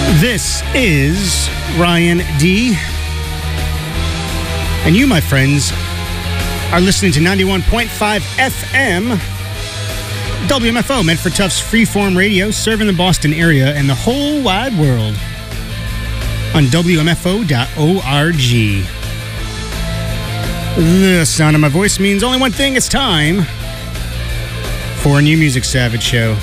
This is Ryan D. And you, my friends, are listening to 91.5 FM WMFO, meant for Tough's freeform radio, serving the Boston area and the whole wide world on WMFO.org. The sound of my voice means only one thing. It's time for a new Music Savage show.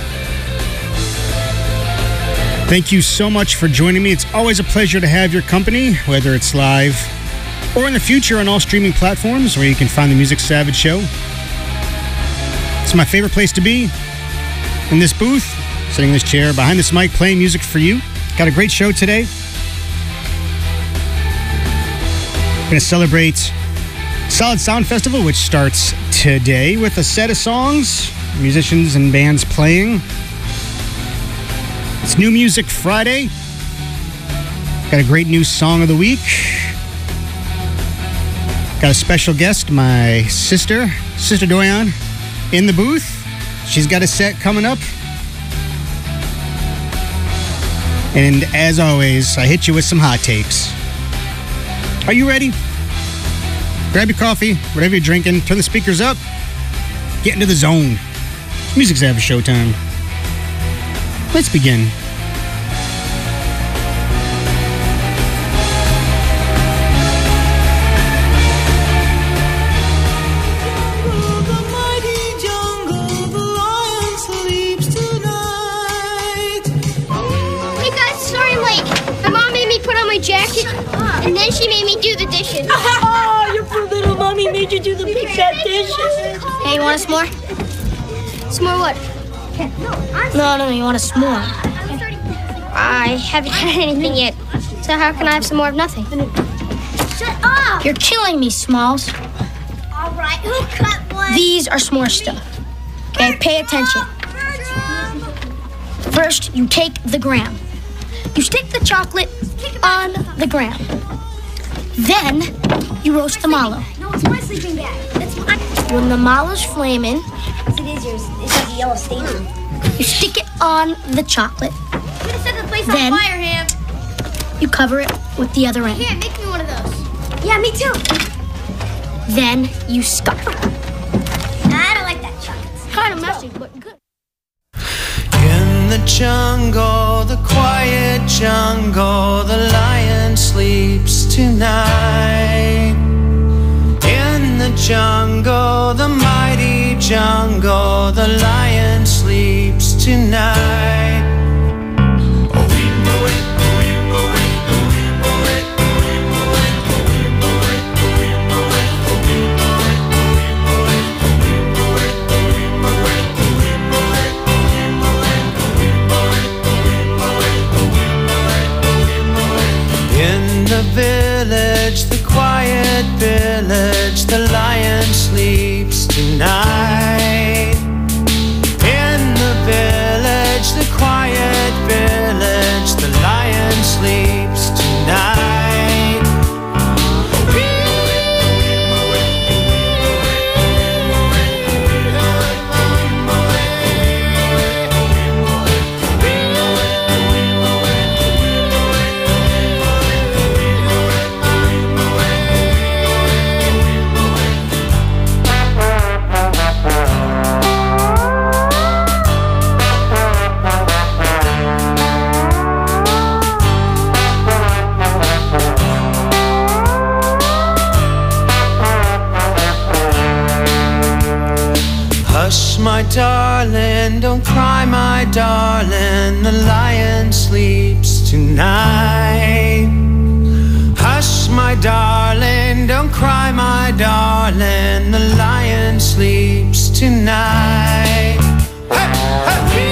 Thank you so much for joining me. It's always a pleasure to have your company, whether it's live or in the future on all streaming platforms where you can find the Music Savage show. It's my favorite place to be, in this booth, sitting in this chair, behind this mic, playing music for you. Got a great show today. We're going to celebrate Solid Sound Festival, which starts today with a set of songs, musicians and bands playing. It's New Music Friday. Got a great new song of the week. Got a special guest, my sister Doyan, in the booth. She's got a set coming up. And as always, I hit you with some hot takes. Are you ready? Grab your coffee, whatever you're drinking, turn the speakers up, get into the zone. Music Savage showtime. Let's begin. Jacket, and then she made me do the dishes. Oh, your poor little mommy made you do the big fat dishes. Hey, you want a s'more? S'more what? No, you want a s'more. I haven't had anything yet, so how can I have some more of nothing? Shut up! You're killing me, Smalls. All right, who cut one? These are s'more stuff. Okay, pay attention. First, you take the graham. You stick the chocolate on the graham. Then, you roast the mallow. No, it's my sleeping bag. That's mine. When the mallow's flaming, It is yours. It's like a yellow stain. you stick it on the chocolate. I'm gonna set the place Then- on fire, Ham. You cover it with the other end. Here, make me one of those. Yeah, me too. Then, you scupper. I don't like that chocolate. It's kind of messy, but good. In the jungle, the quiet jungle, the lion sleeps tonight. In the jungle, the mighty jungle, the lion sleeps tonight. The village, the quiet village, the lion sleeps tonight. In the village, the quiet village, the lion sleeps tonight. Hush, my darling, don't cry, my darling, the lion sleeps tonight. Hush, my darling, don't cry, my darling, the lion sleeps tonight. Hey, hey.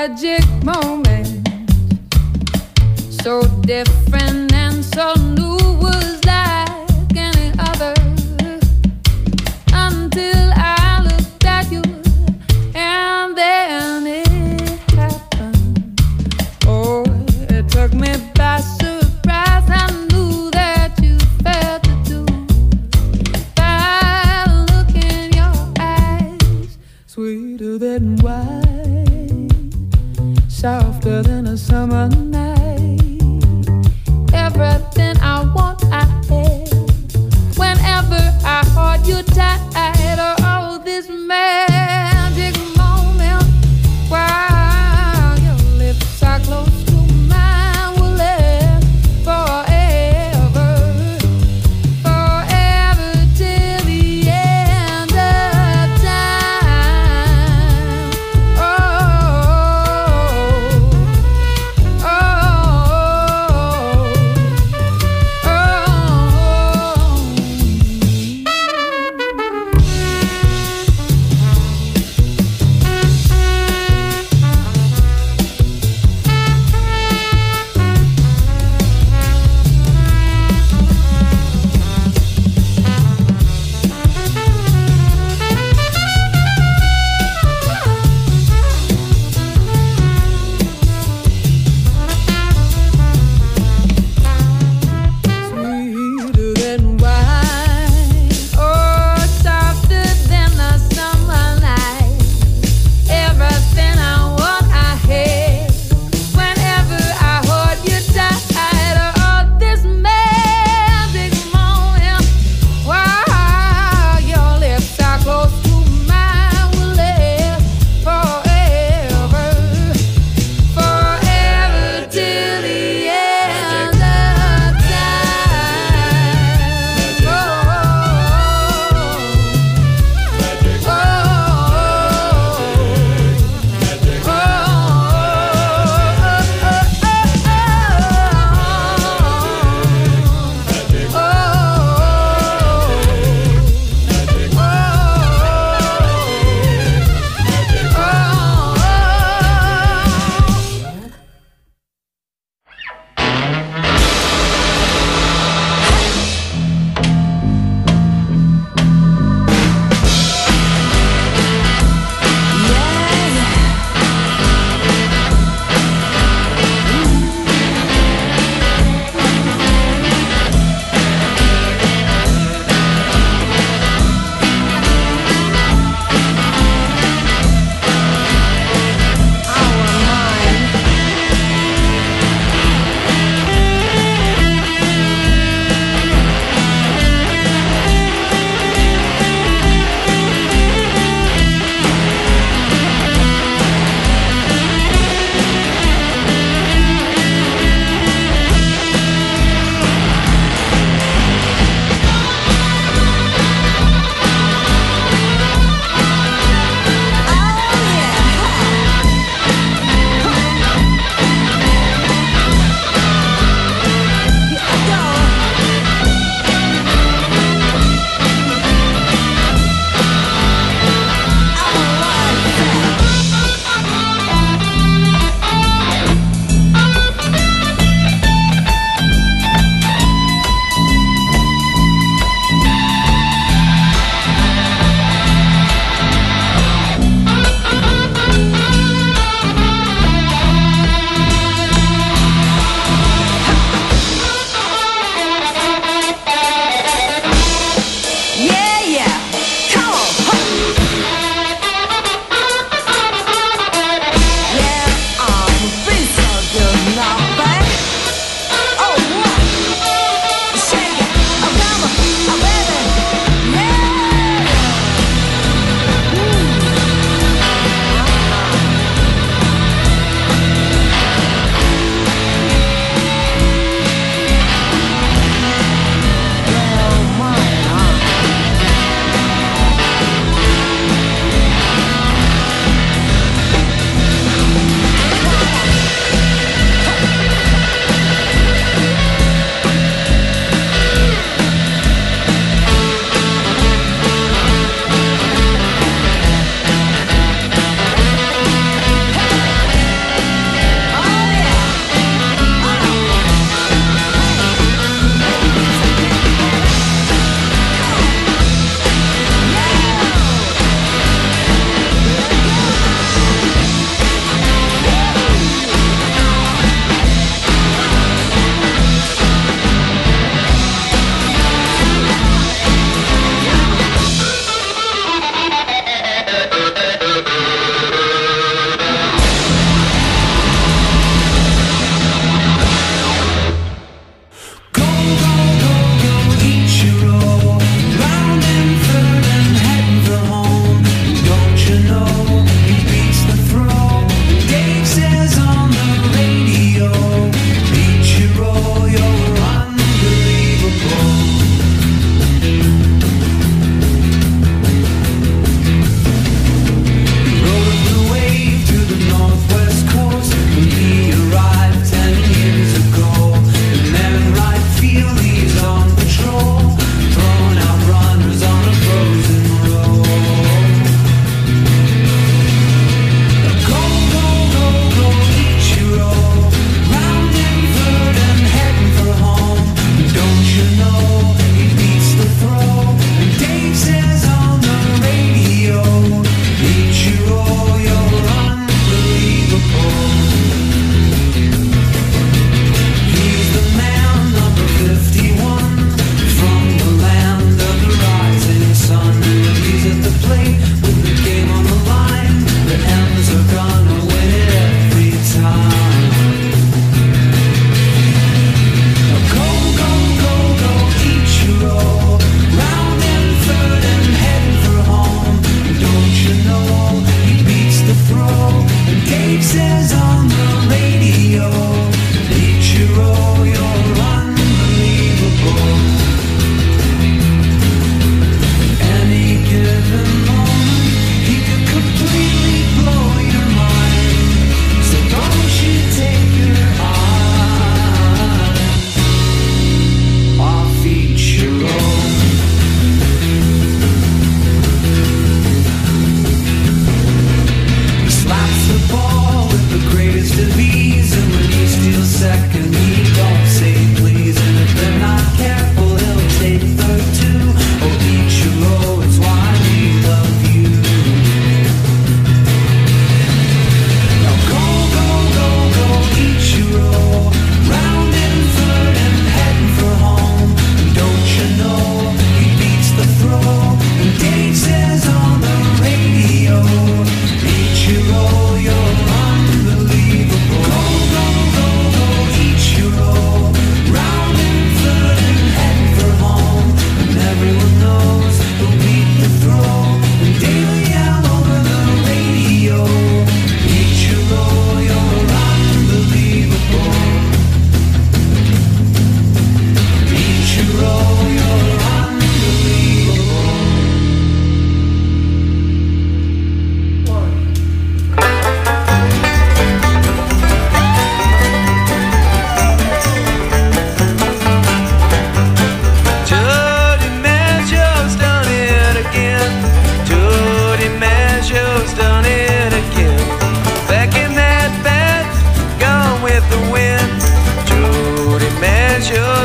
magic moment, so different and so new, was like any other, until I looked at you and then it happened. Oh, it took me by surprise. I knew that you felt it too by the look in your eyes, sweeter than wine, softer than a summer night. Everything I want, I have. Whenever I hold you tight, oh, this magic moment while your lips are close to mine will last forever, forever till the end of time. Oh, oh, oh.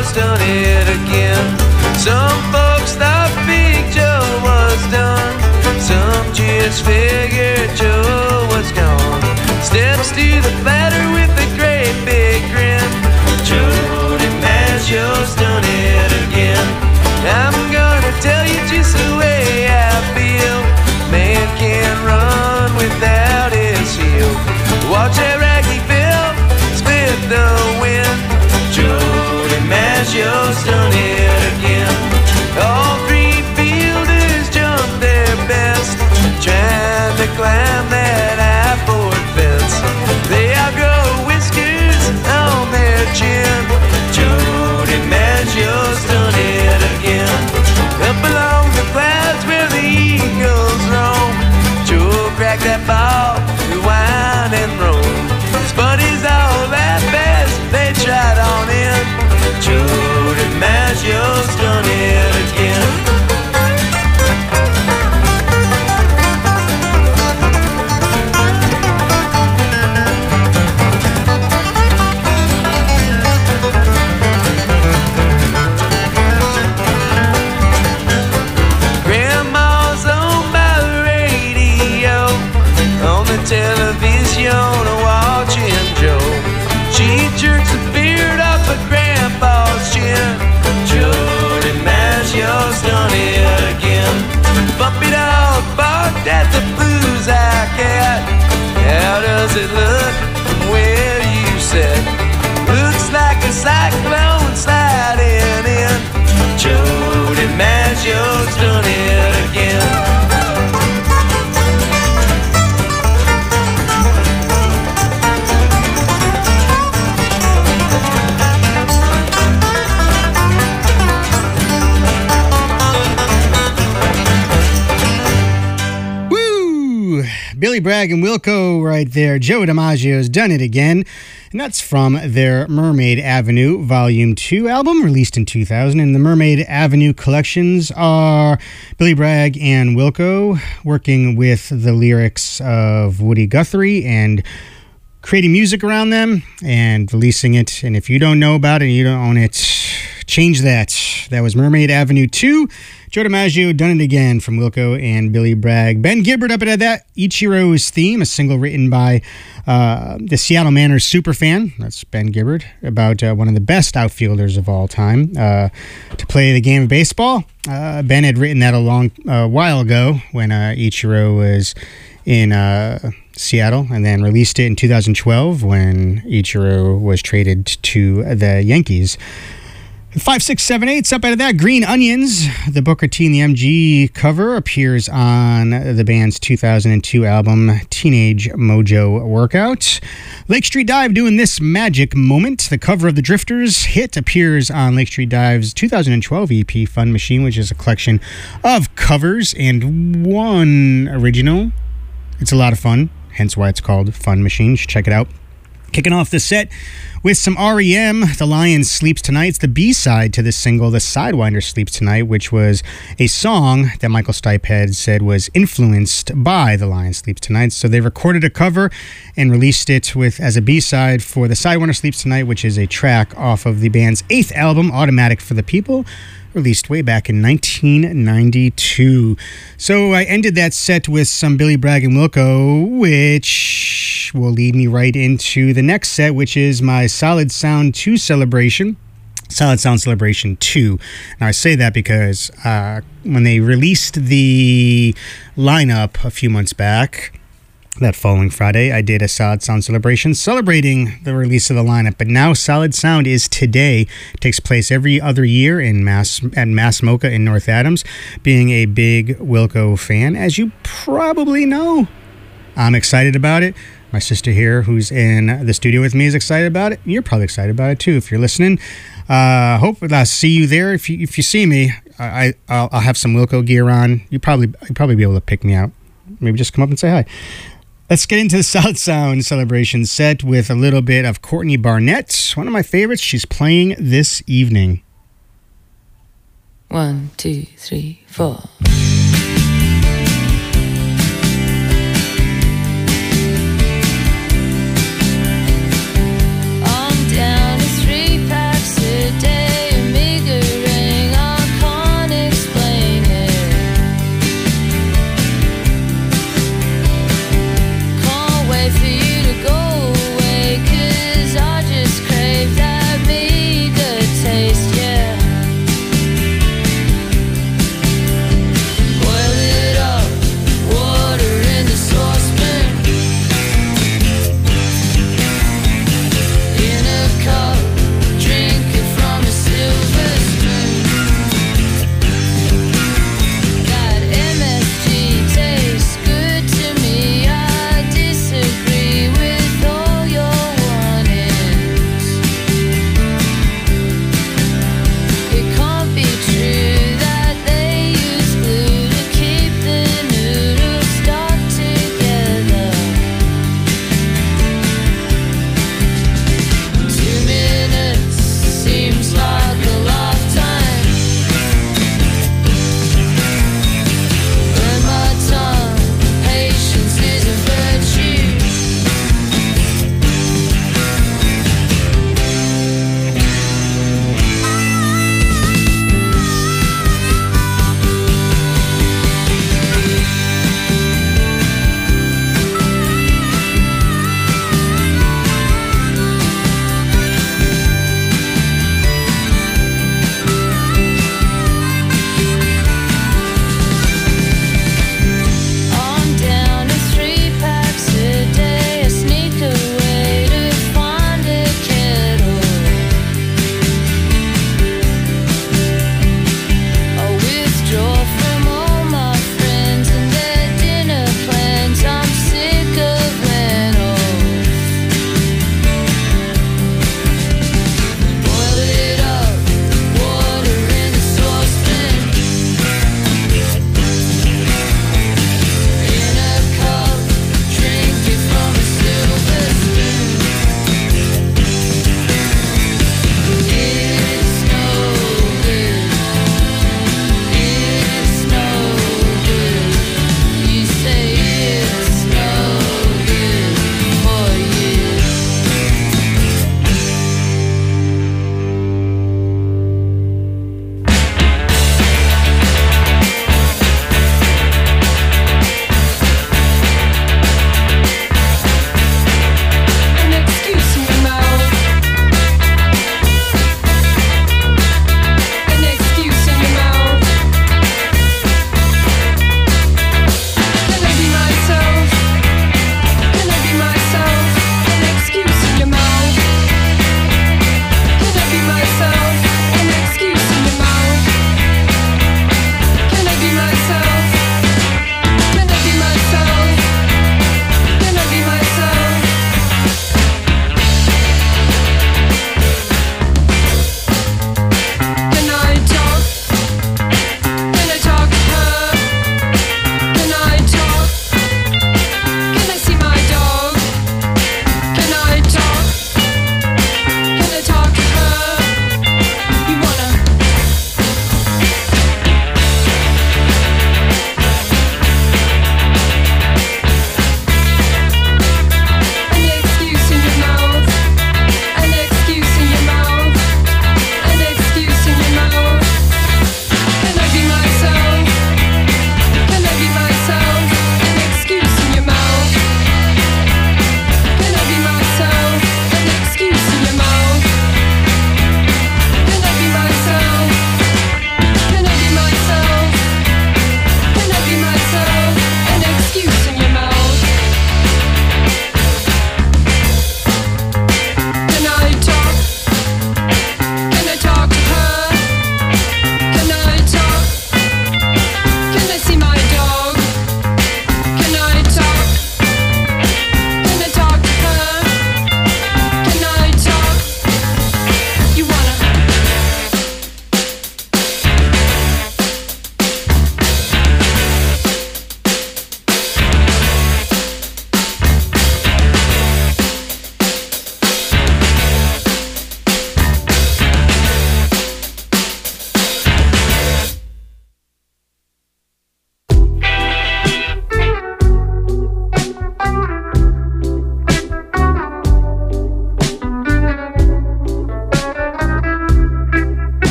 Joe's done it again. Some folks thought Big Joe was done. Some just figured Joe was gone. Steps to the platter with a great big grin. Joe DiMaggio's done it again. I'm gonna tell you just the way I feel. Man can't run without his heel. Watch that raggy Bill split the wind. Joe DiMaggio's done it again. All three fielders jumped their best, trying to climb that high-board fence. They outgrow whiskers on their chin. Joe DiMaggio's done it again. Up along the clouds where the eagles roam, Joe cracked that ball, rewind and roll. His buddies all laughed as they tried on in. Joe DiMaggio's done it again. Television watching Joe. She jerks the beard off of Grandpa's chin. Joe DiMaggio's done it again. Puppy dog barked at the blues eye cat. How does it look from where you sit? Looks like a cyclone sliding in. Joe DiMaggio's done it again. Billy Bragg and Wilco right there. Joe DiMaggio's done it again. And that's from their Mermaid Avenue Volume 2 album, released in 2000. And the Mermaid Avenue collections are Billy Bragg and Wilco working with the lyrics of Woody Guthrie and creating music around them and releasing it. And if you don't know about it and you don't own it, change that. That was Mermaid Avenue 2. Joe DiMaggio, done it again from Wilco and Billy Bragg. Ben Gibbard up at that. Ichiro's Theme, a single written by the Seattle Mariners superfan. That's Ben Gibbard, about one of the best outfielders of all time to play the game of baseball. Ben had written that a long while ago when Ichiro was in Seattle, and then released it in 2012 when Ichiro was traded to the Yankees. 5678's up out of that. Green Onions, the Booker T and the MG cover, appears on the band's 2002 album Teenage Mojo Workout. Lake Street Dive doing This Magic Moment. The cover of the Drifters hit appears on Lake Street Dive's 2012 EP Fun Machine, which is a collection of covers and one original. It's a lot of fun, hence why it's called Fun Machine. You should check it out. Kicking off the set with some REM, The Lion Sleeps Tonight. It's the B-side to this single, The Sidewinder Sleeps Tonight, which was a song that Michael Stipe had said was influenced by The Lion Sleeps Tonight. So they recorded a cover and released it as a B-side for The Sidewinder Sleeps Tonight, which is a track off of the band's 8th album, Automatic for the People, released way back in 1992. So I ended that set with some Billy Bragg and Wilco, which will lead me right into the next set, which is my Solid Sound 2 celebration. Solid Sound Celebration 2. Now I say that because when they released the lineup a few months back, that following Friday, I did a Solid Sound celebration celebrating the release of the lineup. But now Solid Sound is today. It takes place every other year at Mass Mocha in North Adams. Being a big Wilco fan, as you probably know, I'm excited about it. My sister here, who's in the studio with me, is excited about it. You're probably excited about it too if you're listening. Hope I'll see you there. If you see me, I'll have some Wilco gear on. You'll probably be able to pick me out. Maybe just come up and say hi. Let's get into the Solid Sound celebration set with a little bit of Courtney Barnett. One of my favorites. She's playing this evening. 1, 2, 3, 4. I'm down to 3 packs a day.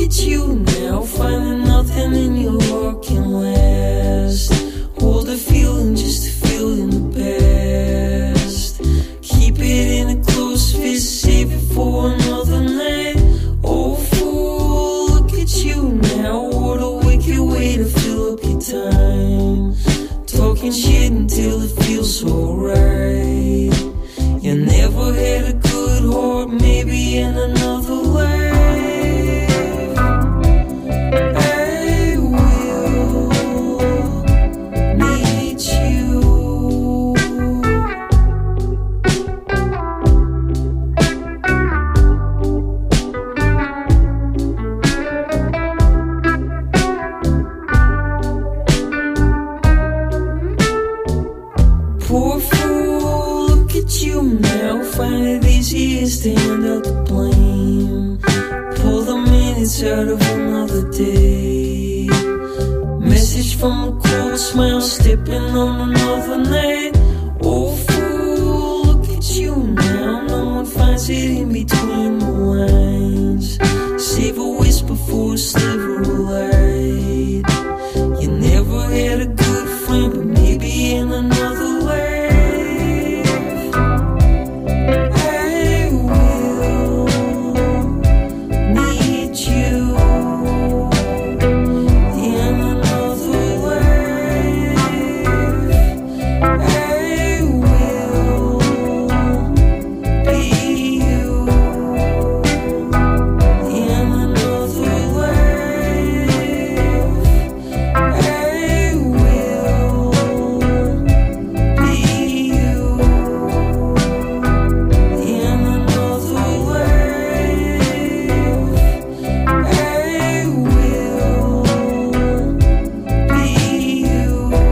at you now, finding nothing in your heart can last. Hold the feeling just to feel in the past. Keep it in a close fist, save it for another night. Oh fool, look at you now, what a wicked way to fill up your time. Talking shit until it feels so right. You never had a good heart, maybe in another life. I will need you. Poor fool, look at you now, find it easy to stand out the blame. Pull the minutes out of another day. Message from a cold smile, stepping on another night. Oh fool, look at you now, no one finds it in between the lines. Save a whisper for a sliver of light. You never had a good friend, but maybe in another life. I will need you in another life. I will be you in another life. I will be you in another life. I will be you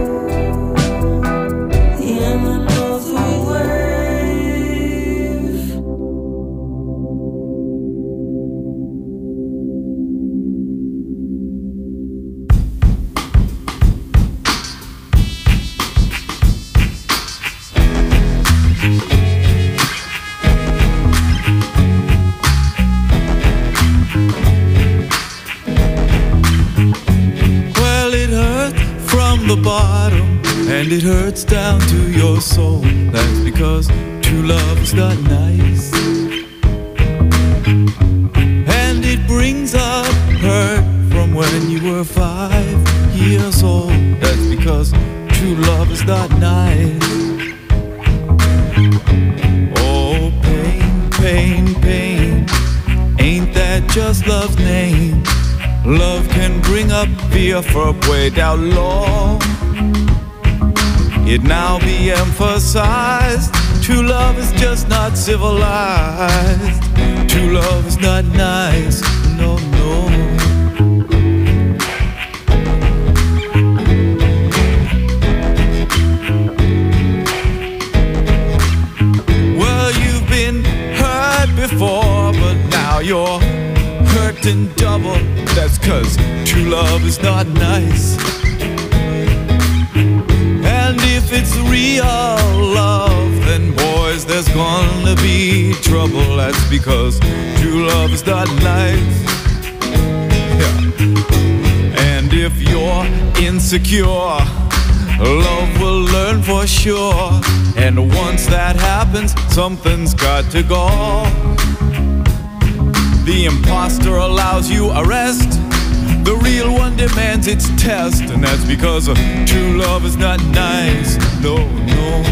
in another life. Well, it hurt from the bottom, and it hurts down to your soul. That's because true love is not nice, and it brings up hurt from when you were 5 years old. That's because true love is not nice. Oh, pain, pain, pain, ain't that just love's name? Love can bring up fear from way down low. It now be emphasized, true love is just not civilized. True love is not nice, no, no. Well, you've been hurt before, but now you're hurting double. That's 'cause true love is not nice. And if it's real love, then boys, there's gonna be trouble. That's because true love is not nice. Yeah. And if you're insecure, love will learn for sure. And once that happens, something's got to go. The imposter allows you arrest. The real one demands its test. And that's because true love is not nice. No, no.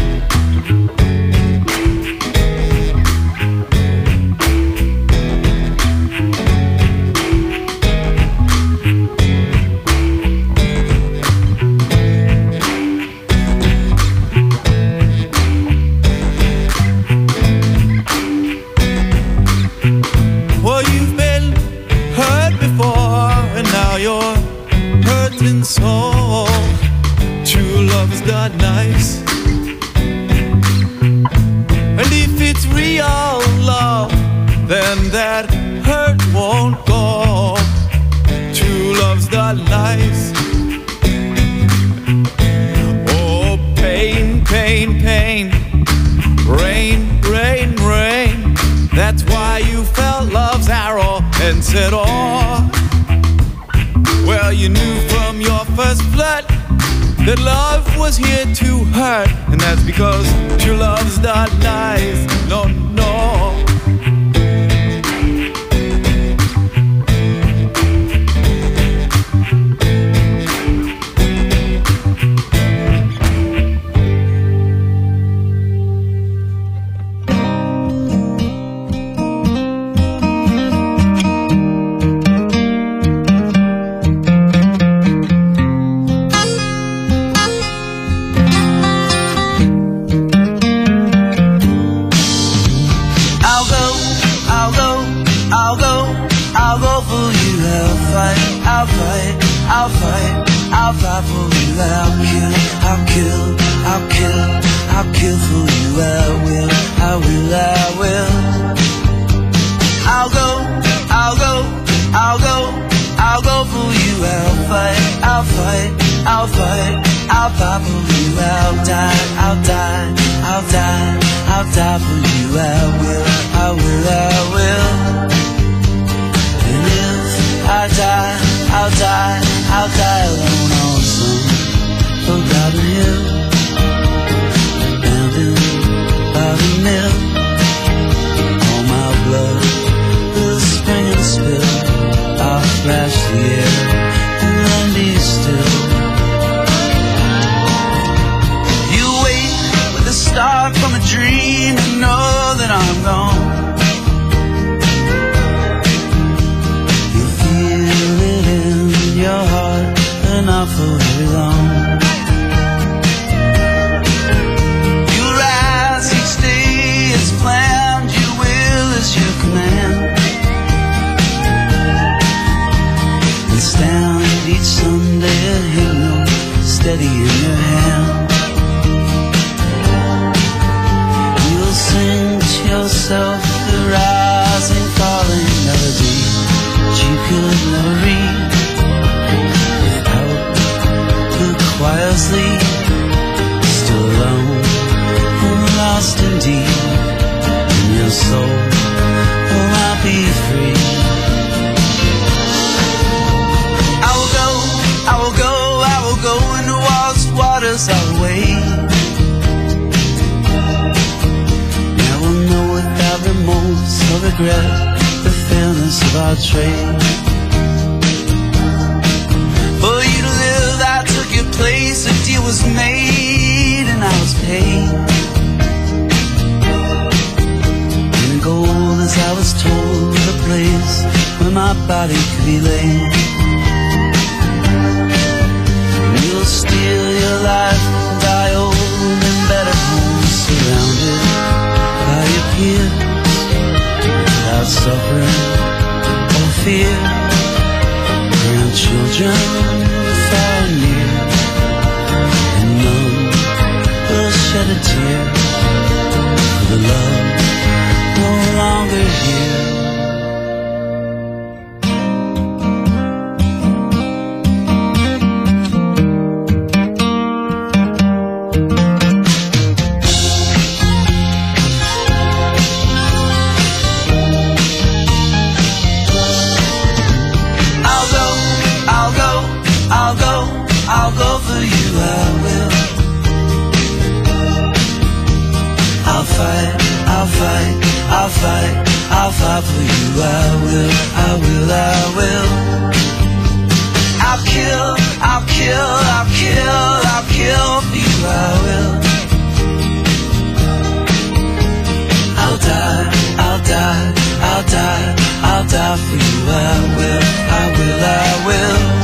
Well, you've been hurt before, and now you're hurting so. True love is not nice. And if it's real love, then that hurt won't go. True love's not nice. Oh, pain, pain, pain. Rain, rain, rain. That's why you felt love's arrow and said, oh, Well, you knew from your first flirt that love was here to hurt, and that's because true love's not nice. No, no. The fairness of our trade. For you to live, I took your place. A deal was made and I was paid. In gold, as I was told, the place where my body could be laid. And you'll steal your life, die old in better homes, surrounded by your peers. Without suffering or fear, grandchildren far and near, and none will shed a tear for the love no longer here. I'll go for you, I will. I'll fight, I'll fight, I'll fight, I'll fight for you, I will, I will, I will. I'll kill, I'll kill, I'll kill, I'll kill for you, I will. I'll die, I'll die, I'll die, I'll die for you, I will, I will, I will.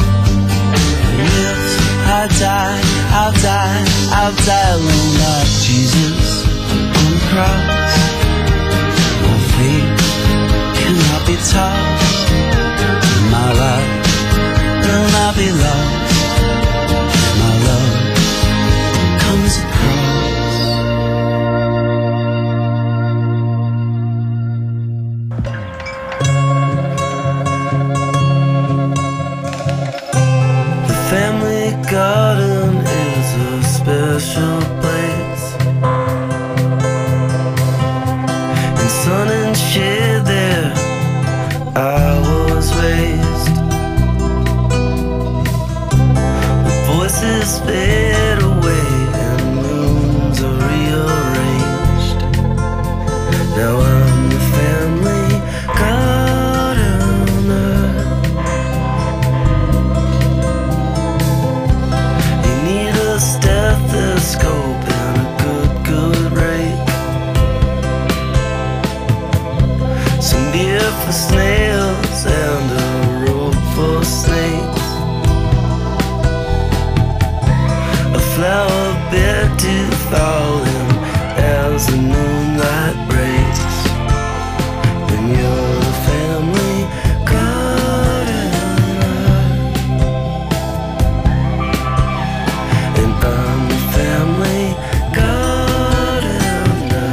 I'll die, I'll die, I'll die alone like Jesus on the cross. My faith cannot be tossed, my life will not be lost. My love comes across. Family garden is a special place, in sun and shade there I was raised. faces fade away and moons are rearranged. Now I'm the family gardener. You need a stethoscope and a good rake. Some beer for snails and a rope for snakes. A flower bed to fall in as the moonlight breaks. When you're the family gardener, and I'm the family gardener.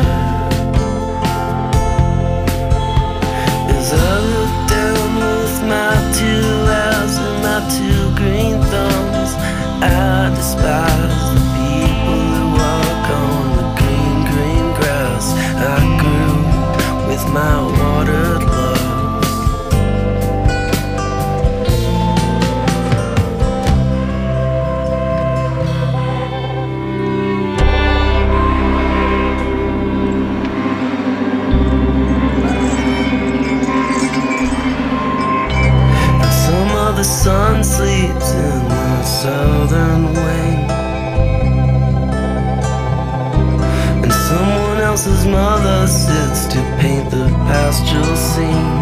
As I look down with my two eyes and my two green thumbs, I despise the people who walk on the green grass I grew with my watered love. And some of the sun sleeps in the southern wing, and someone else's mother sits to paint the pastoral scene.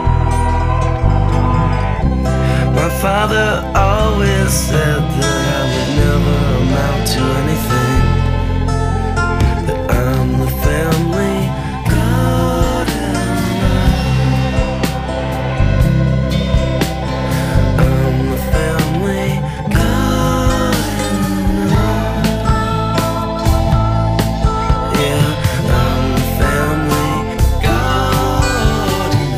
My father always said that I would never amount to anything, that I'm the family gardener. I'm the family gardener. Yeah, I'm the family gardener.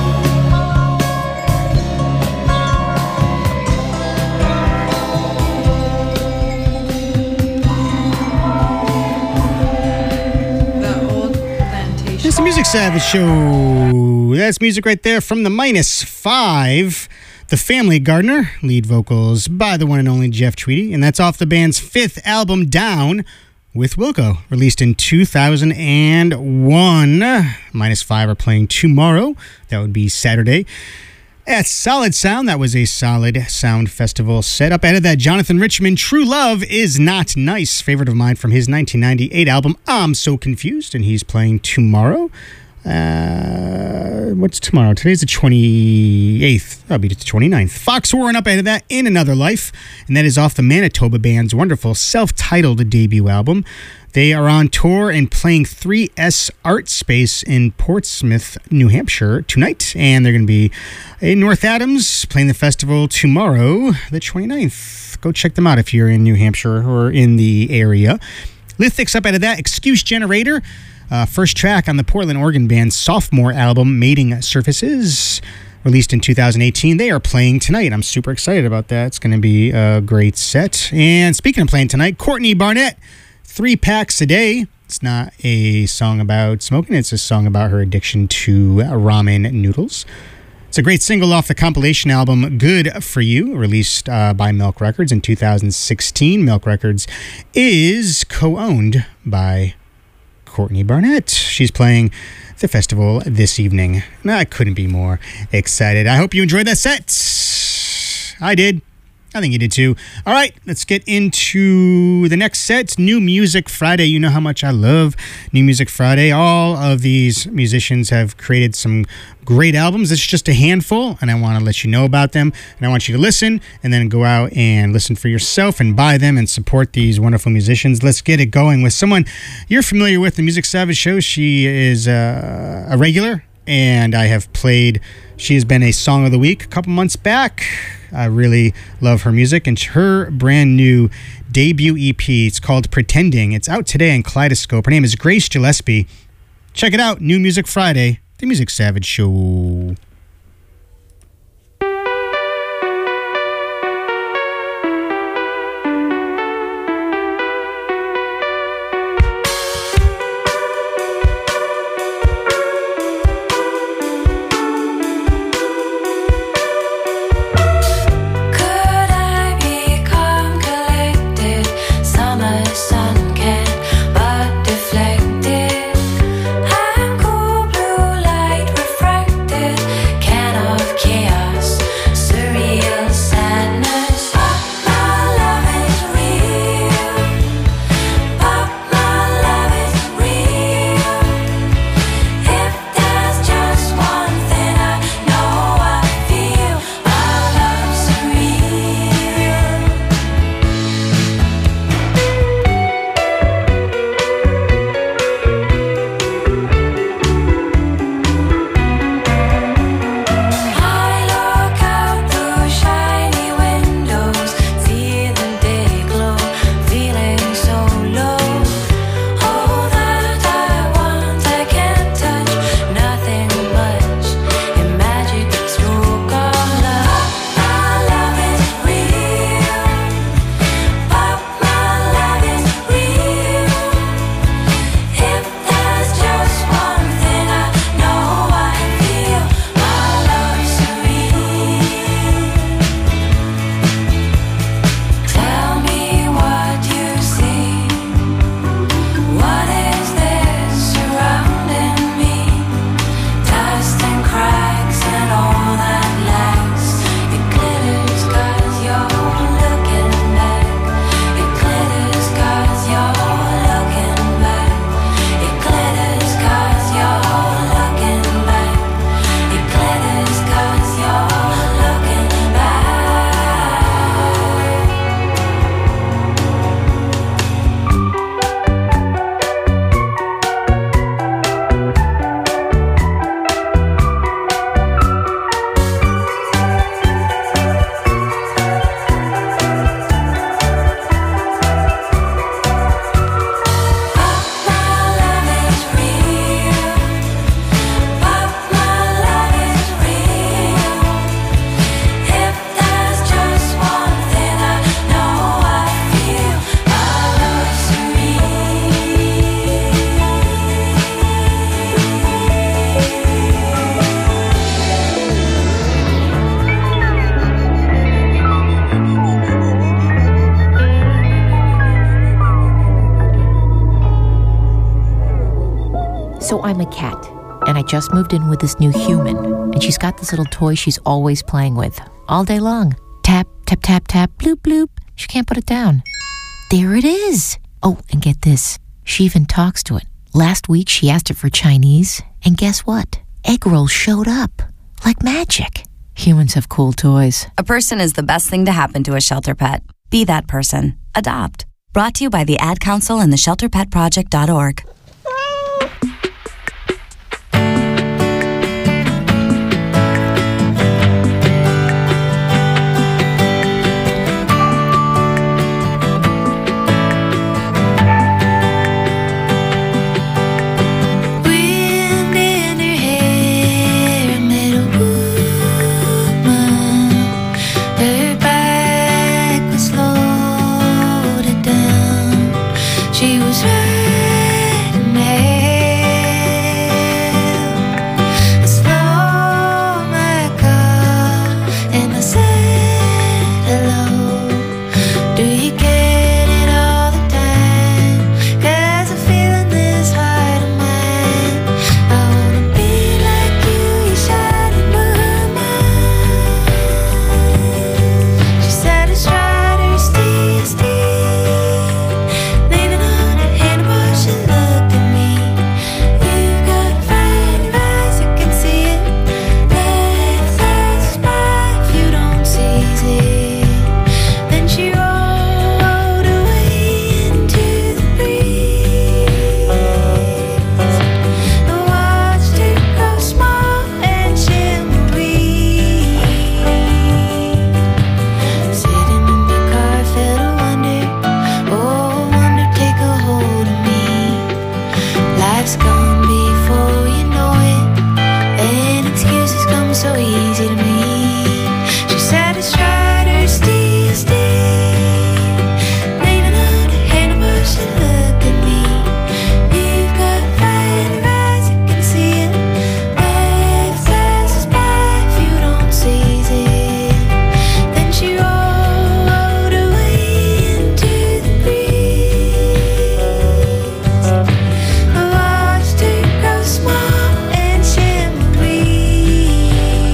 The old plantation. It's the Music Savage Show. That's music right there from the -5. The Family Gardener, lead vocals by the one and only Jeff Tweedy, and that's off the band's 5th album, Down, with Wilco, released in 2001. -5 are playing tomorrow. That would be Saturday at Solid Sound. That was a Solid Sound Festival setup. Ahead of that, Jonathan Richman, True Love Is Not Nice, favorite of mine from his 1998 album, I'm So Confused, and he's playing tomorrow. What's tomorrow? Today's the 28th. That'll be the 29th. Fox Warren up ahead of that, In Another Life, and that is off the Manitoba Band's wonderful self-titled debut album. They are on tour and playing 3S Art Space in Portsmouth, New Hampshire tonight, and they're going to be in North Adams playing the festival tomorrow, the 29th. Go check them out if you're in New Hampshire or in the area. Lithics up out of that, Excuse Generator. First track on the Portland, Oregon band's sophomore album, Mating Surfaces, released in 2018. They are playing tonight. I'm super excited about that. It's going to be a great set. And speaking of playing tonight, Courtney Barnett, 3 packs a day. It's not a song about smoking. It's a song about her addiction to ramen noodles. It's a great single off the compilation album Good For You, released by Milk Records in 2016. Milk Records is co-owned by Courtney Barnett. She's playing the festival this evening, and I couldn't be more excited. I hope you enjoyed that set. I did. I think you did too. All right, let's get into the next set. New Music Friday. You know how much I love New Music Friday. All of these musicians have created some great albums. It's just a handful, and I want to let you know about them. And I want you to listen and then go out and listen for yourself and buy them and support these wonderful musicians. Let's get it going with someone you're familiar with, the Music Savage Show. She is a regular, and I have played. She has been a Song of the Week a couple months back. I really love her music, and her brand new debut EP, it's called Pretending. It's out today on Kaleidoscope. Her name is Grace Gillespie. Check it out, New Music Friday, the Music Savage Show. Could I become collected? I'm a cat, and I just moved in with this new human, and she's got this little toy she's always playing with, all day long. Tap, tap, tap, tap, bloop, bloop. She can't put it down. There it is. Oh, and get this. She even talks to it. Last week, she asked it for Chinese, and guess what? Egg rolls showed up. Like magic. Humans have cool toys. A person is the best thing to happen to a shelter pet. Be that person. Adopt. Brought to you by the Ad Council and the ShelterPetProject.org. She was riding a slow my car, and I said hello. Do you get it all the time? 'Cause I'm feeling this heart of mine. I wanna be like you, you shining my mind. She said it's right or steady. She looked at me. You've got fine eyes, I can see it. Let us by if you don't seize it. Then she rolled away into the breeze. I watched her grow small and shimmery. Sitting in the car, I felt a wonder. Oh, wonder take a hold of me. Life's gone before you know it, and excuses come so easy to me. She said it's right or stay, leaning on the handlebar, she looked at me. You've got fine eyes, I can see it. Life passes by if you don't seize it. Then she rolled away into the breeze. I watched her grow small and shimmery.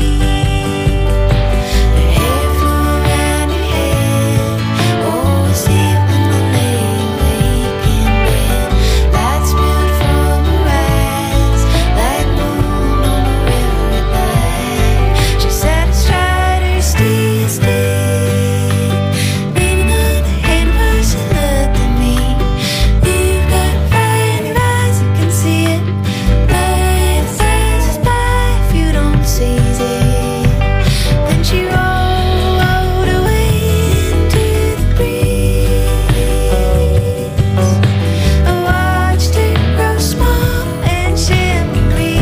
Her hair flew around her head. Oh, I see it when I lay awake in bed. Light spilled from her eyes like moon on a river at night. She said it's right or stay. Leaning on the handlebar, she looked at me. You've got fine eyes, I can see it. Life passes by if you don't seize it. Then she rolled away into the breeze. I watched her grow small and shimmery.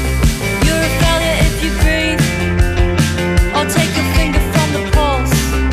You're a failure if you breathe. I'll take your finger from the pulse.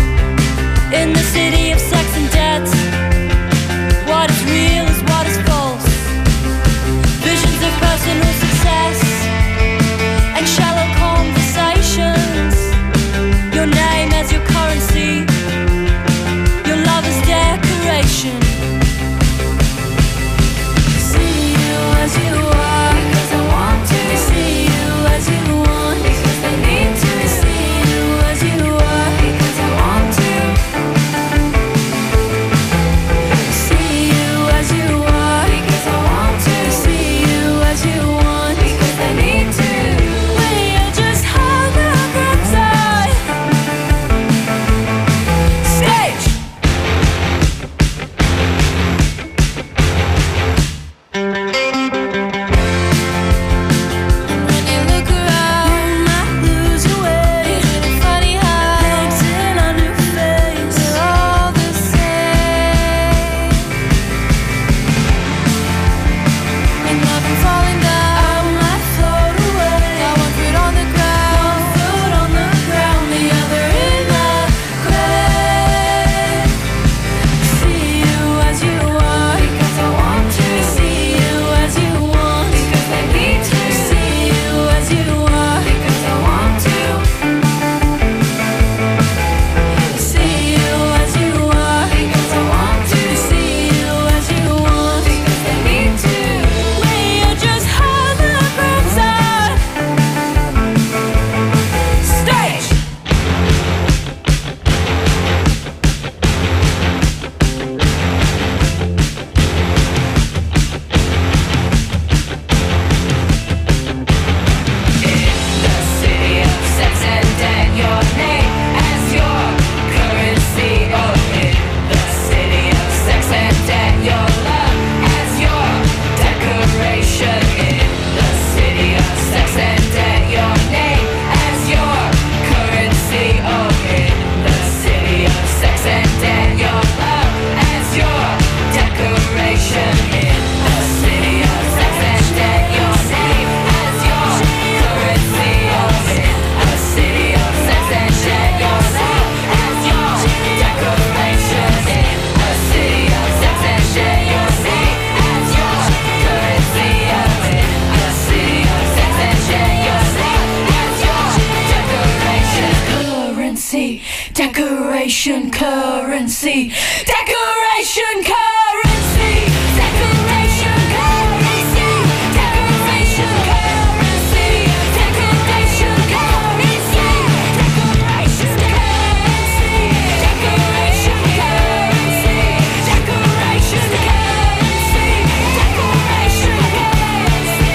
Decoration currency. Decoration currency. Decoration currency. Decoration currency. Decoration currency. Decoration currency. Decoration currency. Decoration currency. Decoration currency.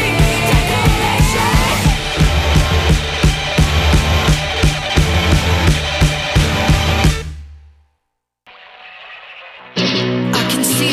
I can see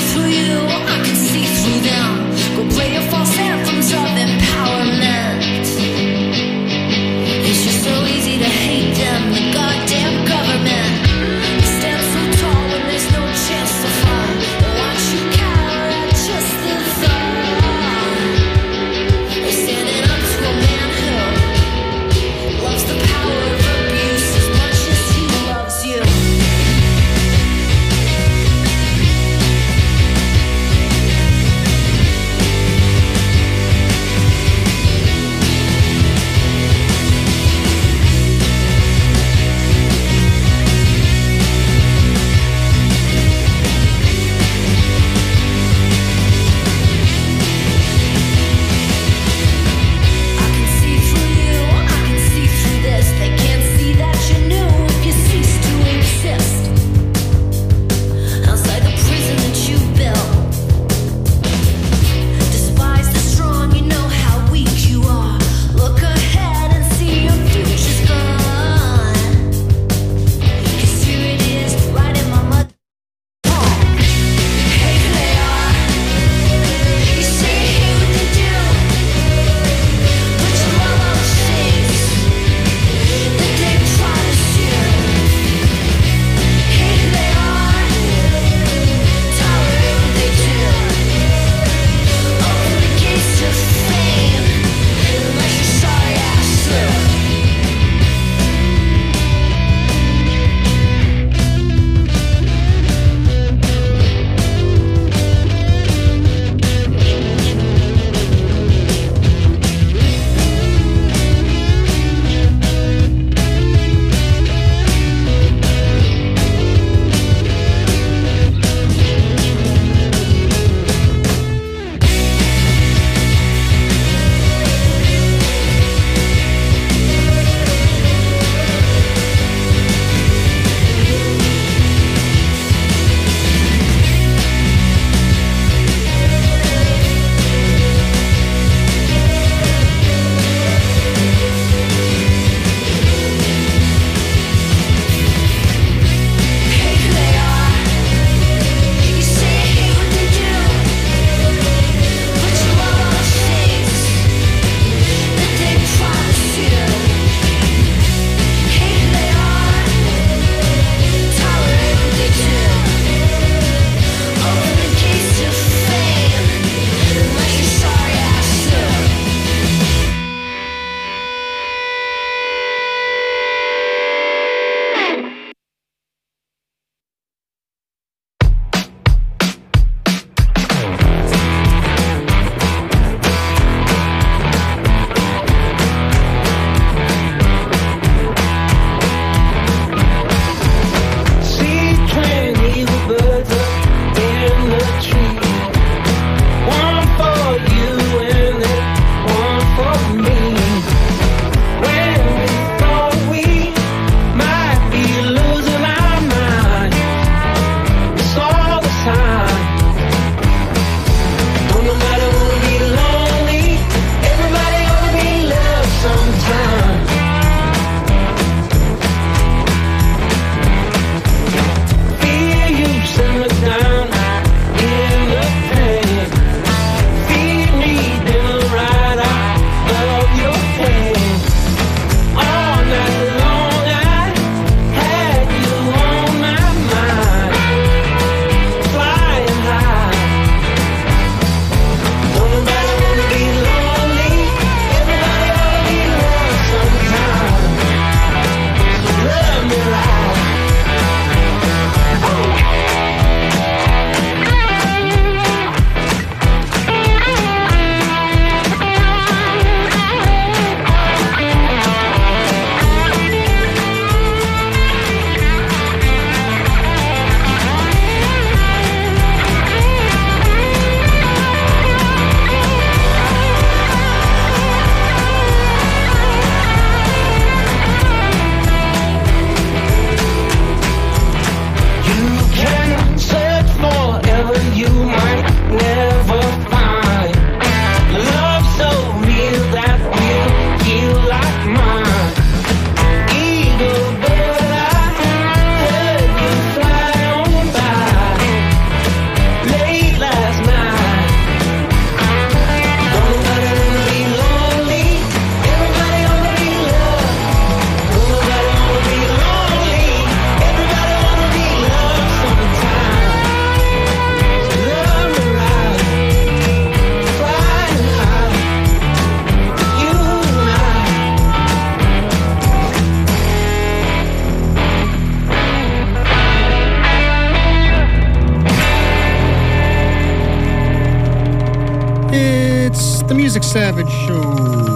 Savage Show.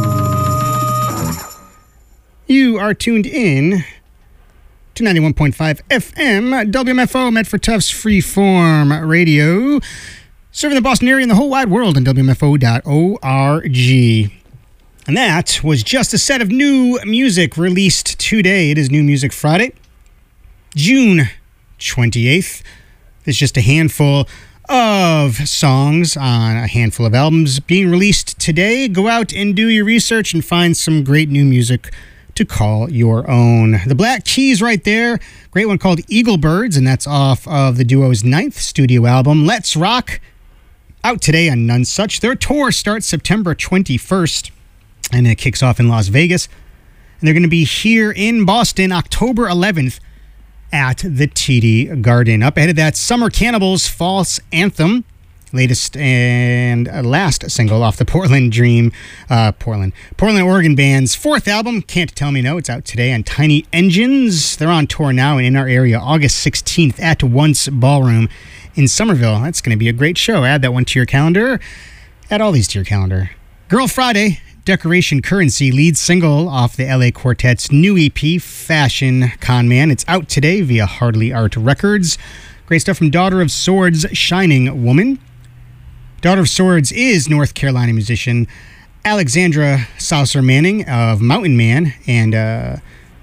You are tuned in to 91.5 FM, WMFO, Medford Tufts Freeform Radio, serving the Boston area and the whole wide world on WMFO.org. And that was just a set of new music released today. It is New Music Friday, June 28th. There's just a handful of songs on a handful of albums being released today. Go out and do your research and find some great new music to call your own. The Black Keys right there, great one called Eagle Birds, and that's off of the duo's 9th studio album, Let's Rock, out today on None Such. Their tour starts September 21st, and it kicks off in Las Vegas. And they're going to be here in Boston October 11th at the TD Garden. Up ahead of that, Summer Cannibals' False Anthem, latest and last single off the Portland, Oregon band's fourth album, Can't Tell Me No. It's out today on Tiny Engines. They're on tour now and in our area August 16th at Once Ballroom in Somerville. That's going to be a great show. Add that one to your calendar. Add all these to your calendar. Girl Friday, Decoration Currency, lead single off the LA Quartet's new EP, Fashion Con Man. It's out today via Hardly Art Records. Great stuff from Daughter of Swords, Shining Woman. Daughter of Swords is North Carolina musician Alexandra Saucer Manning of Mountain Man, and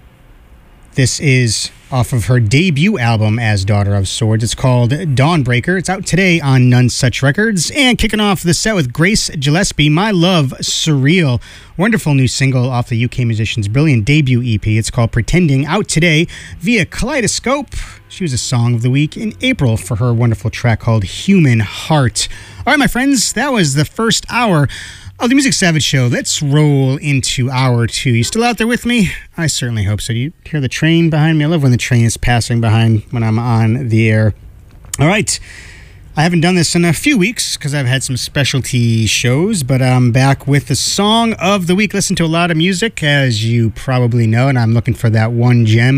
this is off of her debut album as Daughter of Swords. It's called Dawnbreaker. It's out today on None Such Records. And kicking off the set with Grace Gillespie, My Love Surreal. Wonderful new single off the UK musician's brilliant debut EP. It's called Pretending, out today via Kaleidoscope. She was a Song of the Week in April for her wonderful track called Human Heart. All right, my friends, that was the first hour of the Music Savage Show. Let's roll into hour two. You still out there with me? I certainly hope so. Do you hear the train behind me? I love when the train is passing behind when I'm on the air. All right. I haven't done this in a few weeks because I've had some specialty shows, but I'm back with the Song of the Week. Listen to a lot of music, as you probably know, and I'm looking for that one gem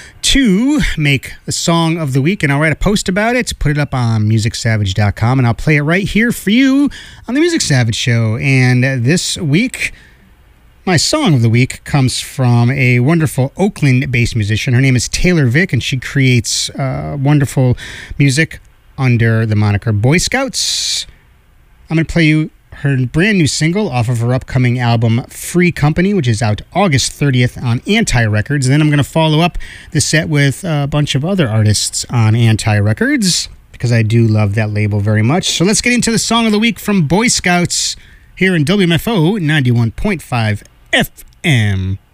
to make the Song of the Week, and I'll write a post about it, put it up on MusicSavage.com, and I'll play it right here for you on the Music Savage Show. And this week, my Song of the Week comes from a wonderful Oakland-based musician. Her name is Taylor Vick, and she creates wonderful music under the moniker Boy Scouts. I'm going to play you her brand new single off of her upcoming album Free Company, which is out August 30th on Anti Records. And then I'm going to follow up the set with a bunch of other artists on Anti Records, because I do love that label very much. So let's get into the Song of the Week from Boy Scouts here in WMFO 91.5 FM.